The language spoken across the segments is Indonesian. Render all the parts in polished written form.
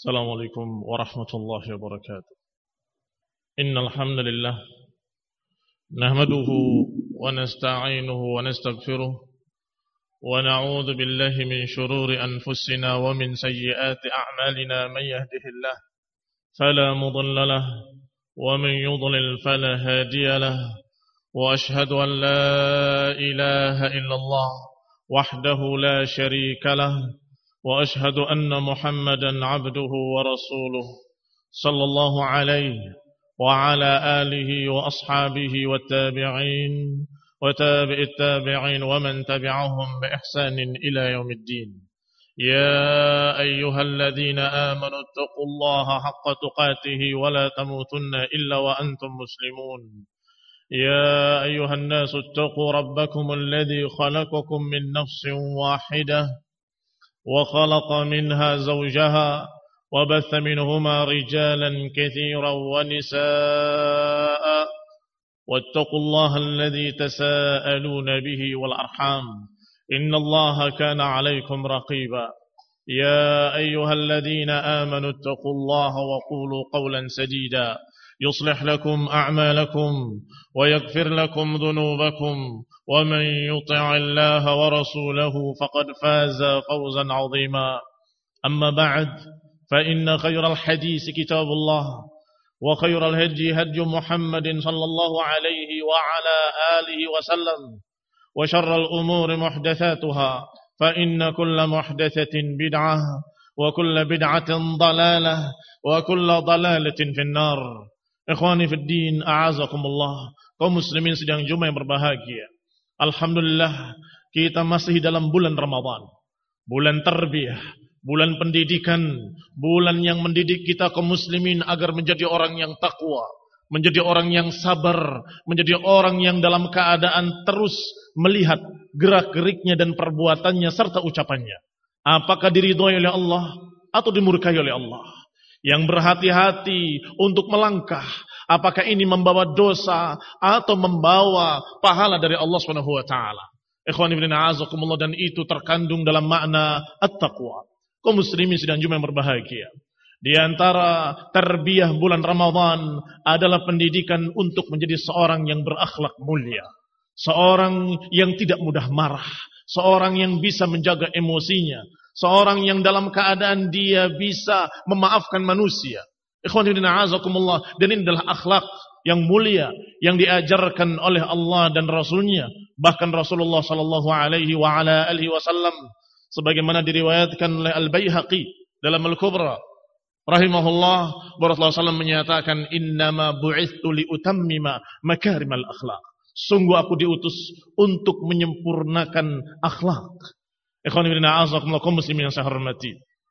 السلام عليكم ورحمة الله وبركاته. إن الحمد لله نحمده ونستعينه ونستغفره ونعوذ بالله من شرور أنفسنا ومن سيئات أعمالنا. من يهده الله فلا مضل له ومن يضلل فلا هادي له، وأشهد أن لا إله إلا الله وحده لا شريك له، وأشهد أن محمدا عبده ورسوله صلى الله عليه وعلى آله وأصحابه والتابعين وتابع التابعين ومن تبعهم بإحسان إلى يوم الدين. يا أيها الذين آمنوا اتقوا الله حق تقاته ولا تموتن إلا وأنتم مسلمون. يا أيها الناس اتقوا ربكم الذي خلقكم من نفس واحدة وخلق منها زوجها وبث منهما رجالا كثيرا ونساء، واتقوا الله الذي تساءلون به والأرحام إن الله كان عليكم رقيبا. يا أيها الذين آمنوا اتقوا الله وقولوا قولا سديدا يصلح لكم أعمالكم ويغفر لكم ذنوبكم، ومن يطع الله ورسوله فقد فاز فوزا عظيما. أما بعد، فإن خير الحديث كتاب الله، وخير الهدي هدي محمد صلى الله عليه وعلى آله وسلم، وشر الأمور محدثاتها، فإن كل محدثة بدعة وكل بدعة ضلالة وكل ضلالة في النار. Ikhwani fid din, a'azakumullah. Kaum muslimin sidang Jumat yang berbahagia, alhamdulillah kita masih dalam bulan Ramadan, bulan tarbiyah, bulan pendidikan, bulan yang mendidik kita kaum muslimin agar menjadi orang yang takwa, menjadi orang yang sabar, menjadi orang yang dalam keadaan terus melihat gerak-geriknya dan perbuatannya serta ucapannya, apakah diridhoi oleh Allah atau dimurkai oleh Allah. Yang berhati-hati untuk melangkah, apakah ini membawa dosa atau membawa pahala dari Allah Subhanahu wa taala. Ikhwani fillah a'azakumullah, dan itu terkandung dalam makna at-taqwa. Kaum muslimin sedang Jumat yang berbahagia. Di antara tarbiyah bulan Ramadan adalah pendidikan untuk menjadi seorang yang berakhlak mulia, seorang yang tidak mudah marah, seorang yang bisa menjaga emosinya, seorang yang dalam keadaan dia bisa memaafkan manusia. Ikhwan fillah a'azakumullah, dan ini adalah akhlak yang mulia yang diajarkan oleh Allah dan Rasulnya. Bahkan Rasulullah sallallahu alaihi wa ala alihi wasallam, sebagaimana diriwayatkan oleh Al-Baihaqi dalam Al-Kubra rahimahullah, Rasulullah sallallahu menyatakan, innama bu'ithtu liutammima makarimal akhlaq. Sungguh aku diutus untuk menyempurnakan akhlak. Ikhwan fillah a'azakumullah, kaum muslimin yang saya hormati,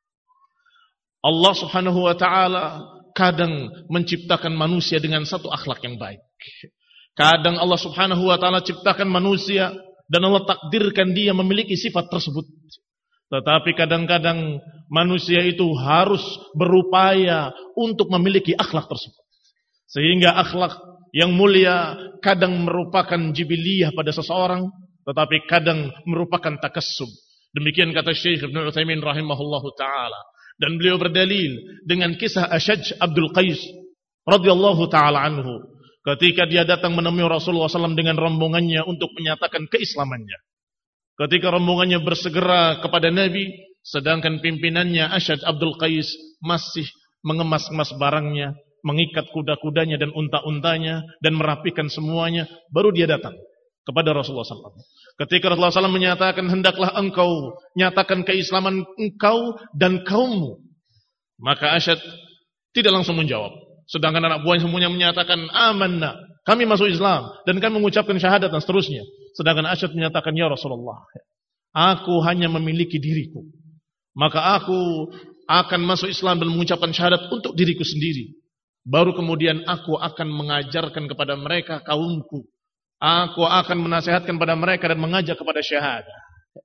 Allah Subhanahu wa taala kadang menciptakan manusia dengan satu akhlak yang baik. Kadang Allah Subhanahu wa taala ciptakan manusia dan Allah takdirkan dia memiliki sifat tersebut. Tetapi kadang-kadang manusia itu harus berupaya untuk memiliki akhlak tersebut. Sehingga akhlak yang mulia kadang merupakan jibiliyah pada seseorang, tetapi kadang merupakan takassub. Demikian kata Syekh Ibn Utsaimin rahimahullahu ta'ala. Dan beliau berdalil dengan kisah Ashaj Abdul Qais radhiyallahu ta'ala anhu, ketika dia datang menemui Rasulullah SAW dengan rombongannya untuk menyatakan keislamannya. Ketika rombongannya bersegera kepada Nabi, sedangkan pimpinannya Ashaj Abdul Qais masih mengemas-emas barangnya, mengikat kuda-kudanya dan unta-untanya dan merapikan semuanya, baru dia datang kepada Rasulullah SAW. Ketika Rasulullah SAW menyatakan, hendaklah engkau nyatakan keislaman engkau dan kaummu, maka Ashad tidak langsung menjawab. Sedangkan anak buahnya semuanya menyatakan, amanna, kami masuk Islam dan kami mengucapkan syahadat dan seterusnya. Sedangkan Ashad menyatakan, ya Rasulullah, aku hanya memiliki diriku, maka aku akan masuk Islam dan mengucapkan syahadat untuk diriku sendiri. Baru kemudian aku akan mengajarkan kepada mereka kaumku. Aku akan menasihatkan pada mereka dan mengajak kepada syahadah.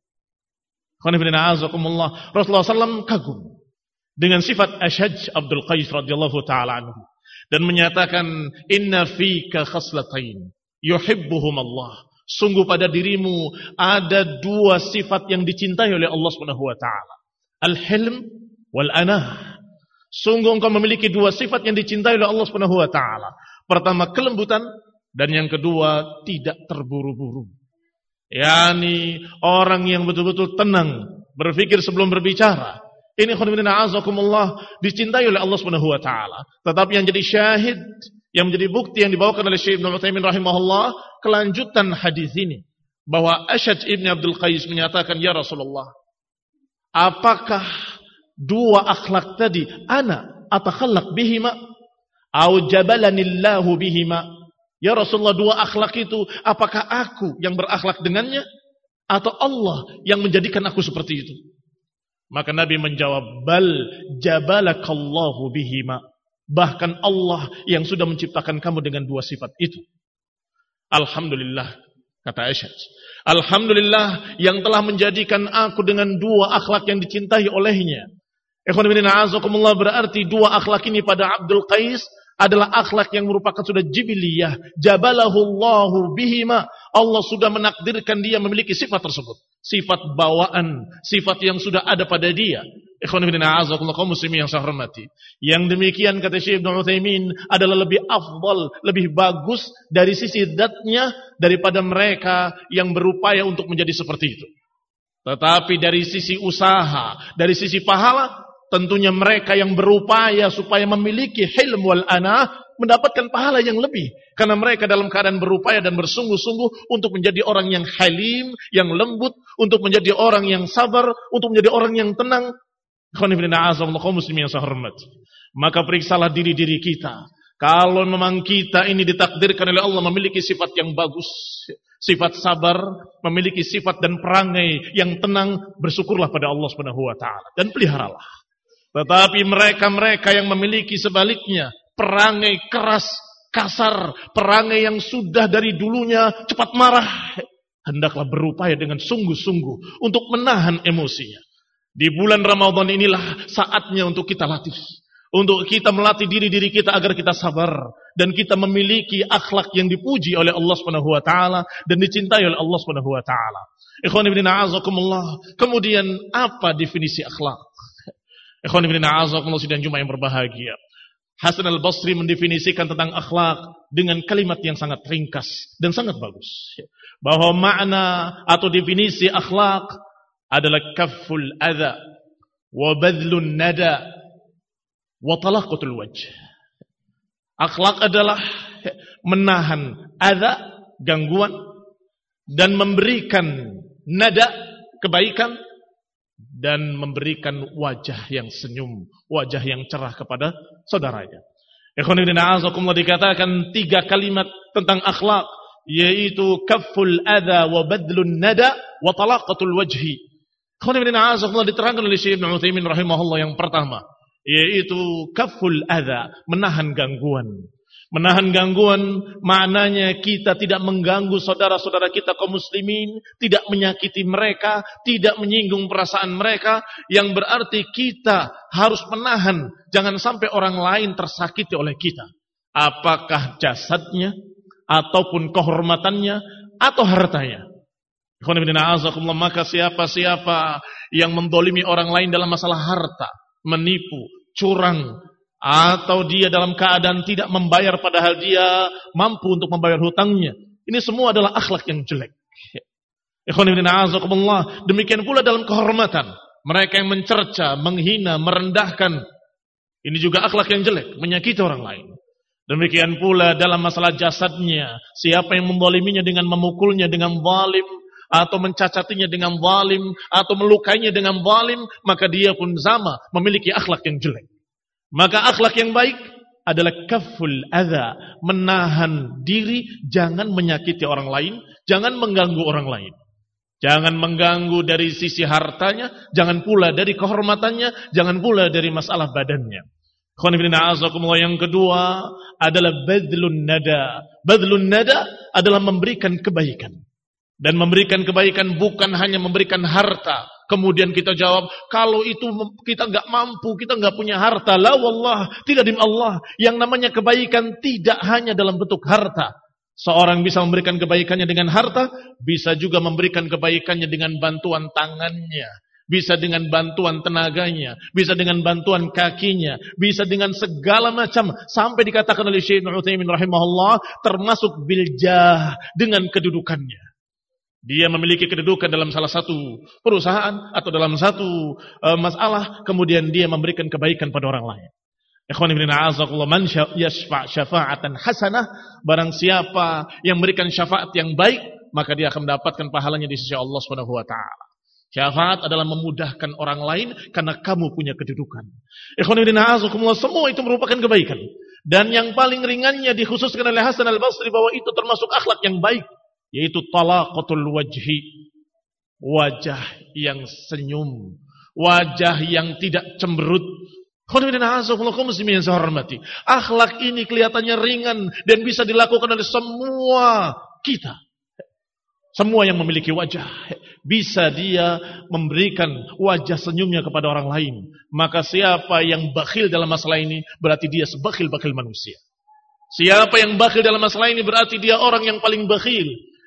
Rasulullah SAW kagum dengan sifat Ashaj Abdul Qais radhiyallahu ta'ala anhu dan menyatakan, inna fika khaslatain yuhibbuhum Allah. Sungguh pada dirimu ada dua sifat yang dicintai oleh Allah Subhanahu wa taala. Al-hilm wal anah. Sungguh engkau memiliki dua sifat yang dicintai oleh Allah Subhanahu wa taala. Pertama, kelembutan, dan yang kedua, tidak terburu-buru. Yani orang yang betul-betul tenang, berpikir sebelum berbicara. Ini khonibina azakumullah dicintai oleh Allah Subhanahu wa taala. Tetapi yang jadi syahid, yang menjadi bukti yang dibawakan oleh Syekh Ibnu Utsaimin rahimahullah, kelanjutan hadis ini bahwa Ashaj ibn Abdul Qais menyatakan, ya Rasulullah, apakah dua akhlak tadi ana atakhallaq bihima au jabalanillahu bihima? Ya Rasulullah, dua akhlak itu apakah aku yang berakhlak dengannya atau Allah yang menjadikan aku seperti itu? Maka Nabi menjawab, bal jabalakallahu bihima. Bahkan Allah yang sudah menciptakan kamu dengan dua sifat itu. Alhamdulillah, kata Aisyah. Alhamdulillah yang telah menjadikan aku dengan dua akhlak yang dicintai olehnya. Ikhwan fillah azakumullah, berarti dua akhlak ini pada Abdul Qais adalah akhlak yang merupakan sudah jibiliyah. Jabalahullahu bihima. Allah sudah menakdirkan dia memiliki sifat tersebut. Sifat bawaan, sifat yang sudah ada pada dia. Ikhwan fillah azakumullah, kaum muslimin yang saya hormati. Yang demikian kata Syekh Ibnu Utsaimin adalah lebih afdal, lebih bagus dari sisi zatnya daripada mereka yang berupaya untuk menjadi seperti itu. Tetapi dari sisi usaha, dari sisi pahala, tentunya mereka yang berupaya supaya memiliki hilm wal anah mendapatkan pahala yang lebih. Karena mereka dalam keadaan berupaya dan bersungguh-sungguh untuk menjadi orang yang halim, yang lembut, untuk menjadi orang yang sabar, untuk menjadi orang yang tenang. Maka periksalah diri-diri kita. Kalau memang kita ini ditakdirkan oleh Allah memiliki sifat yang bagus, sifat sabar, memiliki sifat dan perangai yang tenang, bersyukurlah pada Allah Subhanahu wa taala dan peliharalah. Tetapi mereka-mereka yang memiliki sebaliknya perangai keras, kasar, perangai yang sudah dari dulunya cepat marah, hendaklah berupaya dengan sungguh-sungguh untuk menahan emosinya. Di bulan Ramadan inilah saatnya untuk kita latih, untuk kita melatih diri-diri kita agar kita sabar dan kita memiliki akhlak yang dipuji oleh Allah Subhanahu wa taala dan dicintai oleh Allah Subhanahu wa taala. Ikhwan fillah azakumullah. Kemudian apa definisi akhlak? Ikhwan fillah azakumullah sidang Jumat yang berbahagia. Hasan al-Basri mendefinisikan tentang akhlak dengan kalimat yang sangat ringkas dan sangat bagus. Bahwa makna atau definisi akhlak adalah kafful adha wa badlun nada wa talaqatul wajh. Akhlak adalah menahan adha, gangguan, dan memberikan nada, kebaikan, dan memberikan wajah yang senyum, wajah yang cerah kepada saudaranya. Ikhwan fillah azakumullah, dikatakan 3 kalimat tentang akhlak, yaitu kafful adha wa badlun nada wa talaqatul wajhi. Ikhwan fillah azakumullah, diterangkan oleh Syekh Ibnu Utsaimin rahimahullah yang pertama, yaitu kafful adha, menahan gangguan. Menahan gangguan maknanya kita tidak mengganggu saudara-saudara kita kaum muslimin, tidak menyakiti mereka, tidak menyinggung perasaan mereka, yang berarti kita harus menahan jangan sampai orang lain tersakiti oleh kita. Apakah jasadnya ataupun kehormatannya atau hartanya. Maka siapa-siapa yang mendolimi orang lain dalam masalah harta, menipu, curang, atau dia dalam keadaan tidak membayar padahal dia mampu untuk membayar hutangnya, ini semua adalah akhlak yang jelek. Demikian pula dalam kehormatan, mereka yang mencerca, menghina, merendahkan, ini juga akhlak yang jelek, menyakiti orang lain. Demikian pula dalam masalah jasadnya, siapa yang mendoliminya dengan memukulnya dengan zalim, atau mencacatinya dengan zalim, atau melukainya dengan zalim, maka dia pun sama memiliki akhlak yang jelek. Maka akhlak yang baik adalah kafful adha, menahan diri, jangan menyakiti orang lain, jangan mengganggu orang lain. Jangan mengganggu dari sisi hartanya, jangan pula dari kehormatannya, jangan pula dari masalah badannya. Yang kedua adalah badlun nada. Badlun nada adalah memberikan kebaikan. Dan memberikan kebaikan bukan hanya memberikan harta. Kemudian kita jawab, kalau itu kita nggak mampu, kita nggak punya harta. La wallah, tidak demi Allah. Yang namanya kebaikan tidak hanya dalam bentuk harta. Seorang bisa memberikan kebaikannya dengan harta, bisa juga memberikan kebaikannya dengan bantuan tangannya, bisa dengan bantuan tenaganya, bisa dengan bantuan kakinya, bisa dengan segala macam, sampai dikatakan oleh Syekh Ibnu Utsaimin rahimahullah, termasuk biljah, dengan kedudukannya. Dia memiliki kedudukan dalam salah satu perusahaan atau dalam satu masalah, kemudian dia memberikan kebaikan pada orang lain. Ikhwan ibn a'azakullah, man yashfa' syafa'atan hasanah, barang siapa yang memberikan syafaat yang baik, maka dia akan mendapatkan pahalanya di sisi Allah Subhanahu wa taala. Syafaat adalah memudahkan orang lain karena kamu punya kedudukan. Ikhwan ibn a'azakumullah, semua itu merupakan kebaikan. Dan yang paling ringannya dikhususkan oleh Hasan al-Basri bahwa itu termasuk akhlak yang baik, yaitu talaqatul wajhi, wajah yang senyum, wajah yang tidak cemberut. Akhlak ini kelihatannya ringan dan bisa dilakukan oleh semua kita. Semua yang memiliki wajah, bisa dia memberikan wajah senyumnya kepada orang lain. Maka siapa yang bakhil dalam masalah ini, berarti dia sebakhil-bakhil manusia. Siapa yang bakhil dalam masalah ini, berarti dia orang yang paling bakhil.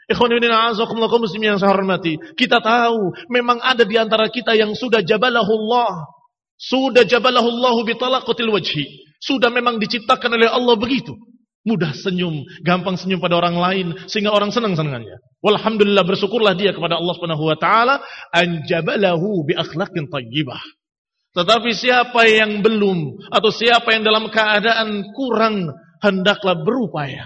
Kita tahu memang ada di antara kita yang sudah jabalahullah bitalaqatil wajhi. Sudah memang diciptakan oleh Allah begitu. Mudah senyum, gampang senyum pada orang lain sehingga orang senang-senangannya. Walhamdulillah, bersyukurlah dia kepada Allah Subhanahu wa taala anjabalahu bi akhlaqin thayyibah. Tetapi siapa yang belum atau siapa yang dalam keadaan kurang, hendaklah berupaya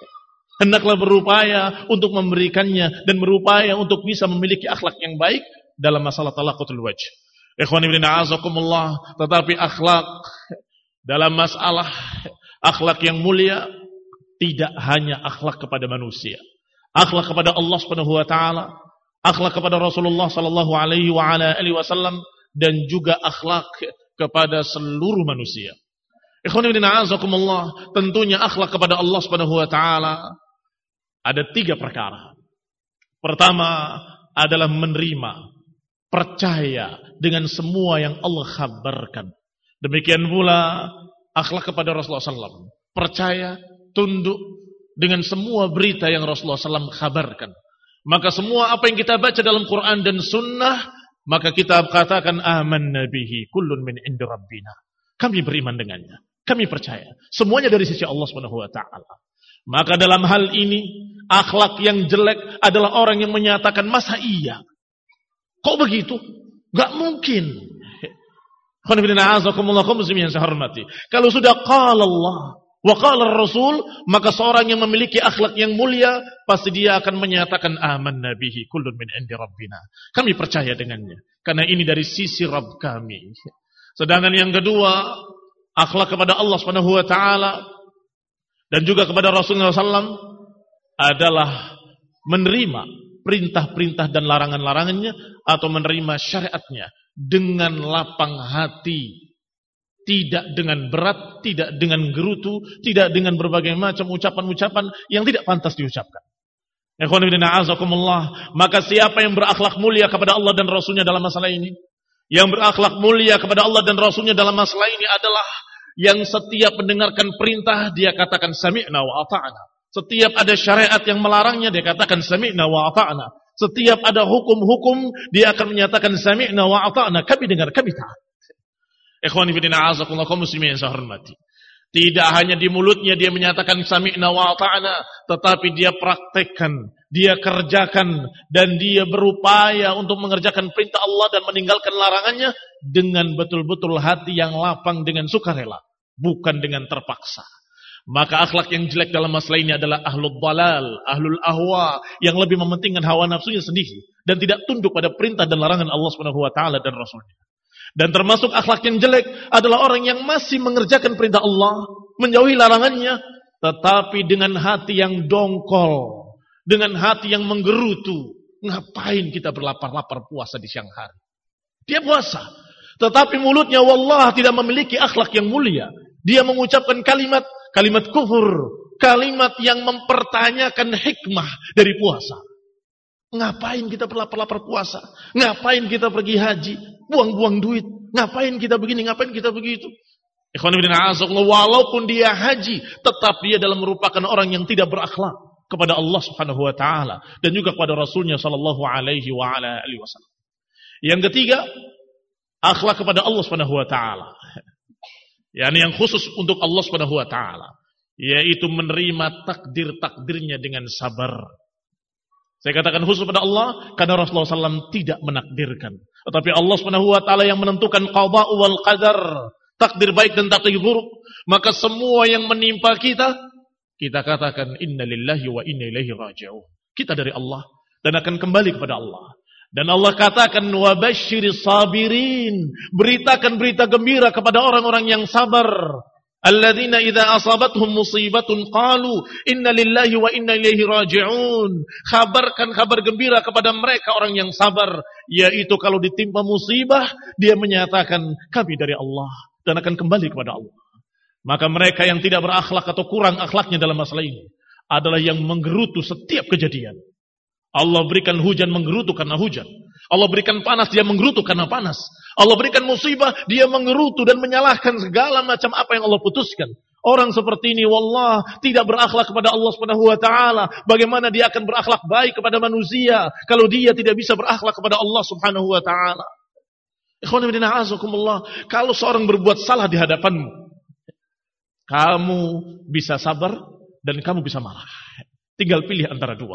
untuk memberikannya dan berupaya untuk bisa memiliki akhlak yang baik dalam masalah talaqatul wajh. Ikhwan ibn a'azakumullah, tetapi akhlak dalam masalah akhlak yang mulia tidak hanya akhlak kepada manusia, akhlak kepada Allah Subhanahu wa taala, akhlak kepada Rasulullah sallallahu alaihi wa ala alihi wasallam, dan juga akhlak kepada seluruh manusia. Ikhwan ibn a'azakumullah, tentunya akhlak kepada Allah Subhanahu wa taala ada 3 perkara. Pertama adalah menerima, percaya dengan semua yang Allah khabarkan. Demikian pula akhlak kepada Rasulullah SAW, percaya, tunduk dengan semua berita yang Rasulullah SAW khabarkan. Maka semua apa yang kita baca dalam Quran dan Sunnah, maka kita katakan amanna bihi kullun min indi rabbina. Kami beriman dengannya, kami percaya semuanya dari sisi Allah Subhanahu wa taala. Maka dalam hal ini akhlak yang jelek adalah orang yang menyatakan masa iya, kok begitu? Gak mungkin. Kalau sudah qala Allah wa qala Rasul, maka seorang yang memiliki akhlak yang mulia pasti dia akan menyatakan amanna bihi kullun min indi rabbina. Kami percaya dengannya karena ini dari sisi Rabb kami. Sedangkan yang kedua, akhlak kepada Allah Subhanahu wa taala dan juga kepada Rasulullah SAW adalah menerima perintah-perintah dan larangan-larangannya atau menerima syariatnya dengan lapang hati, tidak dengan berat, tidak dengan gerutu, tidak dengan berbagai macam ucapan-ucapan yang tidak pantas diucapkan. Ikhwan fillah a'azakumullah, maka siapa yang berakhlak mulia kepada Allah dan Rasulnya dalam masalah ini, yang berakhlak mulia kepada Allah dan Rasulnya dalam masalah ini adalah yang setiap mendengarkan perintah dia katakan sami'na wa ata'na. Setiap ada syariat yang melarangnya dia katakan sami'na wa ata'na. Setiap ada hukum-hukum dia akan menyatakan sami'na wa ata'na, kami dengar, kami taat. Ikhwani fillah a'azakumullah kaum muslimin yang saya hormati. Tidak hanya di mulutnya dia menyatakan sami'na wa ata'na, tetapi dia praktekkan, dia kerjakan, dan dia berupaya untuk mengerjakan perintah Allah dan meninggalkan larangannya dengan betul-betul hati yang lapang dengan sukarela, bukan dengan terpaksa. Maka akhlak yang jelek dalam masalah ini adalah ahlul dalal, ahlul ahwa, yang lebih mementingkan hawa nafsunya sendiri dan tidak tunduk pada perintah dan larangan Allah Subhanahu wa taala dan Rasulnya. Dan termasuk akhlak yang jelek adalah orang yang masih mengerjakan perintah Allah, menjauhi larangannya, tetapi dengan hati yang dongkol, dengan hati yang menggerutu. Ngapain kita berlapar-lapar puasa di siang hari? Dia puasa, tetapi mulutnya wallah tidak memiliki akhlak yang mulia. Dia mengucapkan kalimat kufur, kalimat yang mempertanyakan hikmah dari puasa. Ngapain kita berlapar-lapar puasa? Ngapain kita pergi haji? Buang-buang duit. Ngapain kita begini? Ngapain kita begitu? Ikhwan fillah a'azakumullah, walaupun dia haji, tetap dia dalam merupakan orang yang tidak berakhlak kepada Allah Subhanahu wa taala dan juga kepada Rasulnya sallallahu alaihi wa ala alihi wasallam. Yang ketiga, akhlak kepada Allah Subhanahu wa taala. Yang khusus untuk Allah Subhanahu wa taala, yaitu menerima takdir-takdirnya dengan sabar. Saya katakan khusus pada Allah karena Rasulullah SAW tidak menakdirkan, tetapi Allah Subhanahu wa taala yang menentukan qada wal qadar, takdir baik dan takdir buruk. Maka semua yang menimpa kita katakan inna lillahi wa inna ilaihi raji'un. Kita dari Allah dan akan kembali kepada Allah. Dan Allah katakan wa basyiris sabirin, beritakan berita gembira kepada orang-orang yang sabar. Alladzina idza asabathum musibatun qalu inna lillahi wa inna ilaihi raji'un. Kabarkan kabar gembira kepada mereka orang yang sabar, yaitu kalau ditimpa musibah dia menyatakan kami dari Allah dan akan kembali kepada Allah. Maka mereka yang tidak berakhlak atau kurang akhlaknya dalam masalah ini adalah yang menggerutu setiap kejadian. Allah berikan hujan menggerutu karena hujan. Allah berikan panas, dia menggerutu karena panas. Allah berikan musibah, dia menggerutu dan menyalahkan segala macam apa yang Allah putuskan. Orang seperti ini wallah tidak berakhlak kepada Allah Subhanahu wa taala. Bagaimana dia akan berakhlak baik kepada manusia kalau dia tidak bisa berakhlak kepada Allah Subhanahu wa taala? Ikhwan fillah azakumullah, kalau seorang berbuat salah di hadapanmu, kamu bisa sabar dan kamu bisa marah. Tinggal pilih antara dua.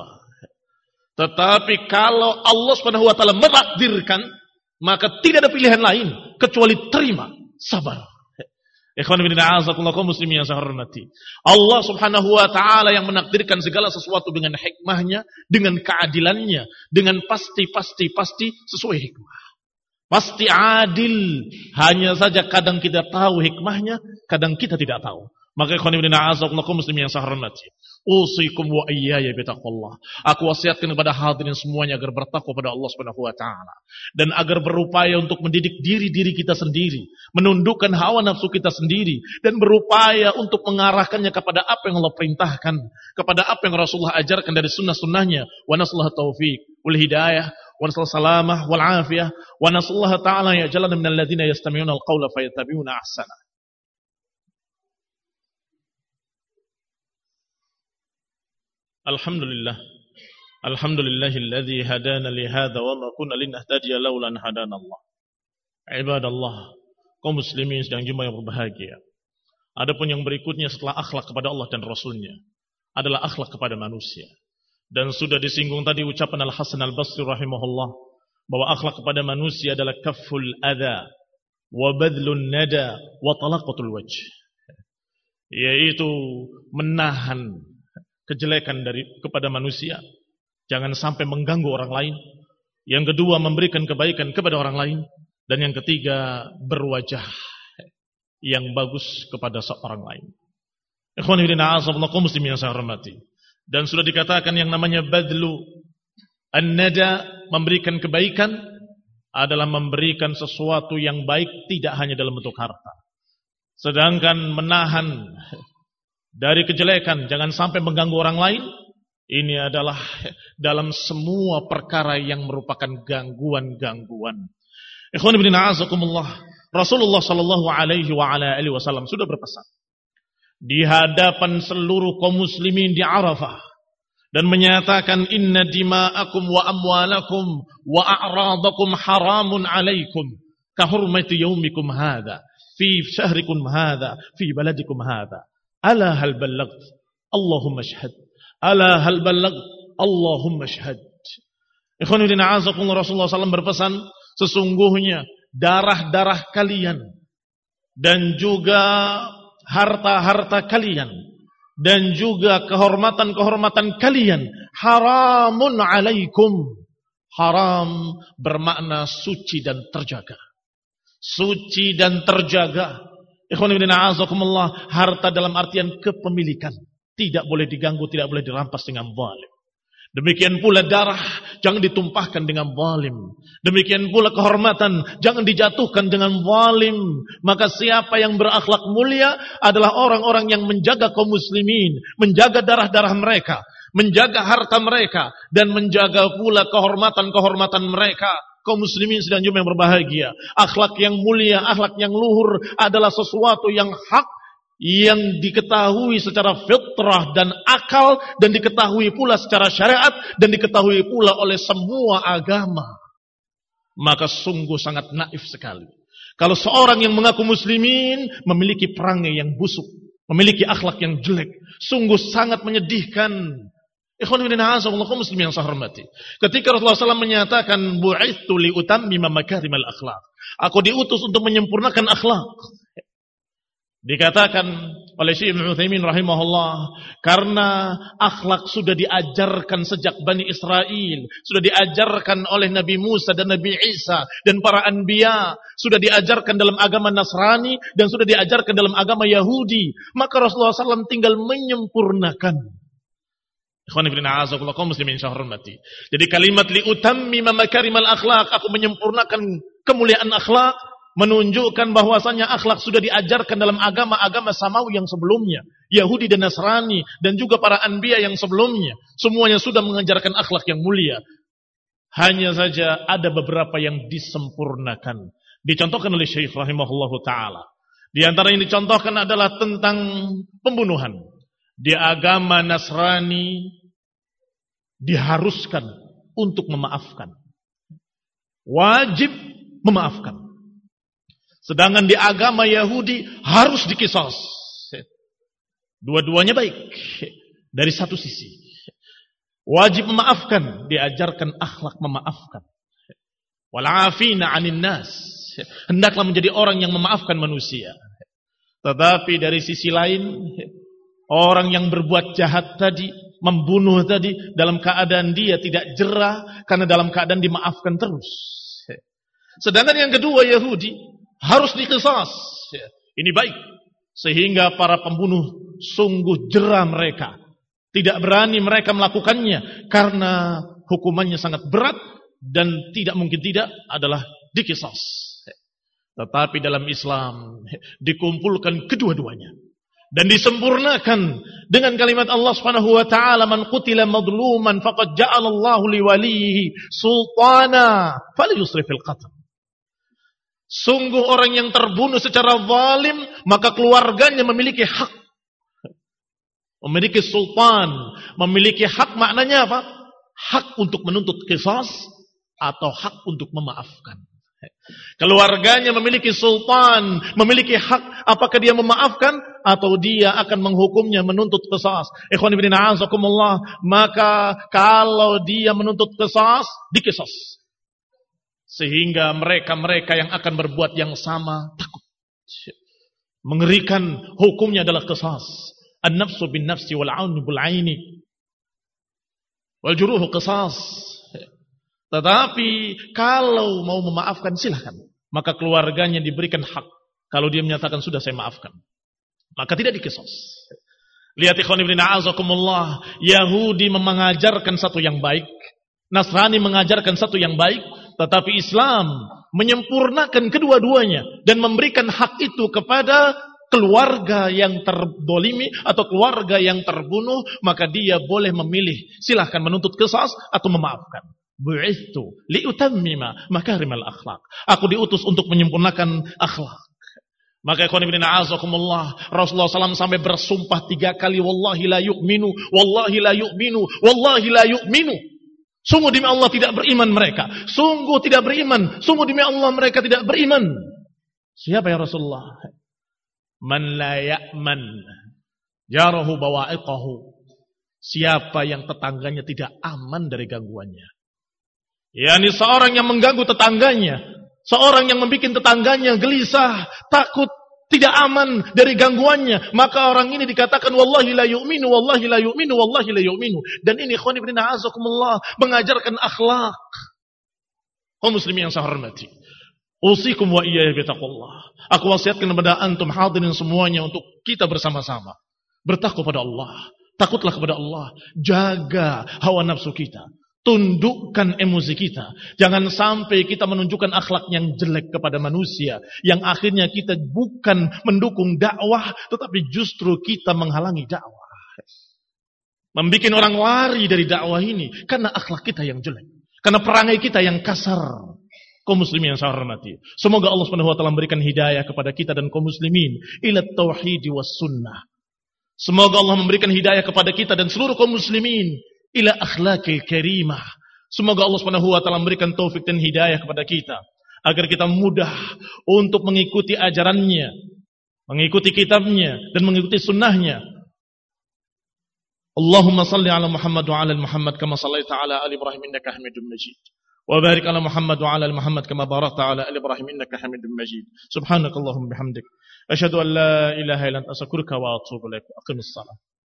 Tetapi kalau Allah Subhanahu wa taala menakdirkan, maka tidak ada pilihan lain kecuali terima, sabar. Ikhwan fillah azakumullah kaum muslimin yang saya hormati. Allah Subhanahu wa taala yang menakdirkan segala sesuatu dengan hikmahnya, dengan keadilannya, dengan pasti sesuai hikmah. Pasti adil. Hanya saja kadang kita tahu hikmahnya, kadang kita tidak tahu. Maka ikhwan fillah azakumullah kaum muslimin yang saya hormati. Usikum wa iyaya bitaqwallah. Aku wasiatkan kepada hadirin semuanya agar bertakwa pada Allah Subhanahu wa taala dan agar berupaya untuk mendidik diri kita sendiri, menundukkan hawa nafsu kita sendiri dan berupaya untuk mengarahkannya kepada apa yang Allah perintahkan, kepada apa yang Rasulullah ajarkan dari sunnah-sunnahnya. Wa nasallahu taufiq wal hidayah wa nasallahu salamah wal afiyah wa nasallahu ta'ala ya jalana minal ladzina yastami'una al-qawla fayattabi'una ahsana. Alhamdulillahilladzi hadana li hadza wa ma kunna linahtadiya laula an hadanallah. Ibadallah, kaum muslimin sedang jemaah yang berbahagia. Adapun yang berikutnya setelah akhlak kepada Allah dan Rasulnya adalah akhlak kepada manusia. Dan sudah disinggung tadi ucapan Al-Hasan Al-Basri rahimahullah bahwa akhlak kepada manusia adalah kafful adha wa badlun nada wa talaqatul wajh, yaitu menahan kejelekan kepada manusia, jangan sampai mengganggu orang lain. Yang kedua, memberikan kebaikan kepada orang lain. Dan yang ketiga, berwajah yang bagus kepada seorang lain. Ikhwan fillah a'azzakumullah kaum muslimin yang saya hormati. Dan sudah dikatakan yang namanya badlu an-nada, memberikan kebaikan adalah memberikan sesuatu yang baik tidak hanya dalam bentuk harta. Sedangkan menahan dari kejelekan, jangan sampai mengganggu orang lain, ini adalah dalam semua perkara yang merupakan gangguan-gangguan. Ikhwan fillah a'azzakumullah, Rasulullah sallallahu alaihi wasallam sudah berpesan di hadapan seluruh kaum muslimin di Arafah dan menyatakan inna dima'akum wa amwalakum wa a'radakum haramun alaikum ka hurmati yaumikum hadza fi syahrikum hadza fi baladikum hadza. Ala hal ballagt Allahumma shahad. Ala hal ballagt Allahumma shahad. Ikhwan fillah a'azzakumullah, Rasulullah SAW berpesan, sesungguhnya darah-darah kalian dan juga harta-harta kalian dan juga kehormatan-kehormatan kalian haramun alaikum. Haram bermakna suci dan terjaga. Suci dan terjaga. Ikhwan fillah a'azzakumullah, harta dalam artian kepemilikan tidak boleh diganggu, tidak boleh dirampas dengan zalim. Demikian pula darah jangan ditumpahkan dengan zalim. Demikian pula kehormatan jangan dijatuhkan dengan zalim. Maka siapa yang berakhlak mulia adalah orang-orang yang menjaga kaum muslimin, menjaga darah-darah mereka, menjaga harta mereka, dan menjaga pula kehormatan-kehormatan mereka. Kaum muslimin sedang jumlah yang berbahagia. Akhlak yang mulia, akhlak yang luhur adalah sesuatu yang hak, yang diketahui secara fitrah dan akal, dan diketahui pula secara syariat, dan diketahui pula oleh semua agama. maka sungguh sangat naif sekali. Kalau seorang yang mengaku muslimin memiliki perangai yang busuk, memiliki akhlak yang jelek, sungguh sangat menyedihkan. Ikhwan fillah kaum muslimin yang saya hormati. Ketika Rasulullah SAW menyatakan bu'itsu li utammima makarimal akhlak. Aku diutus untuk menyempurnakan akhlak. Dikatakan oleh Syekh Ibnu Utsaimin rahimahullah, karena akhlak sudah diajarkan sejak Bani Israel, sudah diajarkan oleh Nabi Musa dan Nabi Isa dan para anbiya, sudah diajarkan dalam agama Nasrani dan sudah diajarkan dalam agama Yahudi, maka Rasulullah SAW tinggal menyempurnakan. Ikhwan fillah a'azakumullah kaum muslimin yang hormati. Jadi kalimat li utammima makarimal akhlak, aku menyempurnakan kemuliaan akhlak, menunjukkan bahwasanya akhlak sudah diajarkan dalam agama-agama samawi yang sebelumnya, Yahudi dan Nasrani dan juga para anbiya yang sebelumnya, semuanya sudah mengajarkan akhlak yang mulia. Hanya saja ada beberapa yang disempurnakan. Dicontohkan oleh Syekh rahimahullahu taala. Di antara yang dicontohkan adalah tentang pembunuhan. Di agama Nasrani diharuskan untuk memaafkan. Wajib memaafkan. Sedangkan di agama Yahudi harus diqisas. Dua-duanya baik dari satu sisi. Wajib memaafkan, diajarkan akhlak memaafkan. Wal 'afina 'anil nas. Hendaklah menjadi orang yang memaafkan manusia. Tetapi dari sisi lain, orang yang berbuat jahat tadi, membunuh tadi, dalam keadaan dia tidak jerah karena dalam keadaan dimaafkan terus. Sedangkan yang kedua Yahudi harus diqisas. Ini baik. Sehingga para pembunuh sungguh jerah mereka. Tidak berani mereka melakukannya. Karena hukumannya sangat berat. Dan tidak mungkin tidak adalah diqisas. Tetapi dalam Islam dikumpulkan kedua-duanya. Dan disempurnakan dengan kalimat Allah Subhanahu wa taala, man qutila madluman faqad ja'alallahu liwalihi sultana falyusrifil qatl. Sungguh orang yang terbunuh secara zalim, maka keluarganya memiliki hak. Memiliki sultan, memiliki hak, maknanya apa? Hak untuk menuntut qisas atau hak untuk memaafkan. Keluarganya memiliki sultan, memiliki hak, apakah dia memaafkan atau dia akan menghukumnya menuntut qisas. Ikhwan fillah a'azakumullah, maka kalau dia menuntut qisas, diqisas. Sehingga mereka-mereka yang akan berbuat yang sama takut. Mengerikan, hukumnya adalah qisas. An-nafsu bin nafsi wal 'ainu bil 'aini wal juruhu qisas. Tetapi kalau mau memaafkan silahkan. Maka keluarganya diberikan hak. Kalau dia menyatakan sudah saya maafkan, maka tidak diqisas. Lihat ikhwan fillah a'azakumullah, Yahudi mengajarkan satu yang baik, Nasrani mengajarkan satu yang baik, tetapi Islam menyempurnakan kedua-duanya dan memberikan hak itu kepada keluarga yang terdolimi atau keluarga yang terbunuh, maka dia boleh memilih, silahkan menuntut qisas atau memaafkan. Bu'itsu liutammima makarimal akhlak. Aku diutus untuk menyempurnakan akhlak. Maka ikhwan fillah a'azakumullah, Rasulullah SAW sampai bersumpah 3 kali, wallahi la yu'minu, wallahi la yu'minu, wallahi la yu'minu. Sungguh demi Allah tidak beriman mereka. Sungguh tidak beriman. Sungguh demi Allah mereka tidak beriman. Siapa ya Rasulullah? Man la ya'man jarahu bawa'iqahu. Siapa yang tetangganya tidak aman dari gangguannya. Yani seorang yang mengganggu tetangganya. Seorang yang membuat tetangganya gelisah, takut, tidak aman dari gangguannya, maka orang ini dikatakan wallahi la yu'minu, wallahi la yu'minu, wallahi la yu'minu. Dan ini ikhwan fillah a'azakumullah mengajarkan akhlak. Kaum muslimin yang saya hormati, usikum wa iyaya bitaqullah. Aku wasiatkan kepada antum hadirin semuanya untuk kita bersama-sama bertakwa pada Allah. Takutlah kepada Allah, jaga hawa nafsu kita. Tundukkan emosi kita. Jangan sampai kita menunjukkan akhlak yang jelek kepada manusia. Yang akhirnya kita bukan mendukung dakwah, tetapi justru kita menghalangi dakwah. Membikin orang lari dari dakwah ini karena akhlak kita yang jelek. Karena perangai kita yang kasar. Kaum muslimin yang saya hormati, semoga Allah Subhanahu wa taala memberikan hidayah kepada kita dan kaum muslimin ila tauhid was sunnah. Semoga Allah memberikan hidayah kepada kita dan seluruh kaum muslimin ila akhlaqil karimah, Semoga Allah Subhanahu wa taala memberikan taufik dan hidayah kepada kita agar kita mudah untuk mengikuti ajarannya, mengikuti kitabnya dan mengikuti sunnahnya. Allahumma salli ala Muhammad wa ala Muhammad kama sallaita ala ali Ibrahim innaka Hamidum Majid. Wa barik ala Muhammad wa ala Muhammad kama barakta ala ali Ibrahim innaka Hamidum Majid. Subhanakallahumma bihamdik asyhadu an la ilaha illa anta astaghfiruka wa atubu ilaik. Aqimus shalah.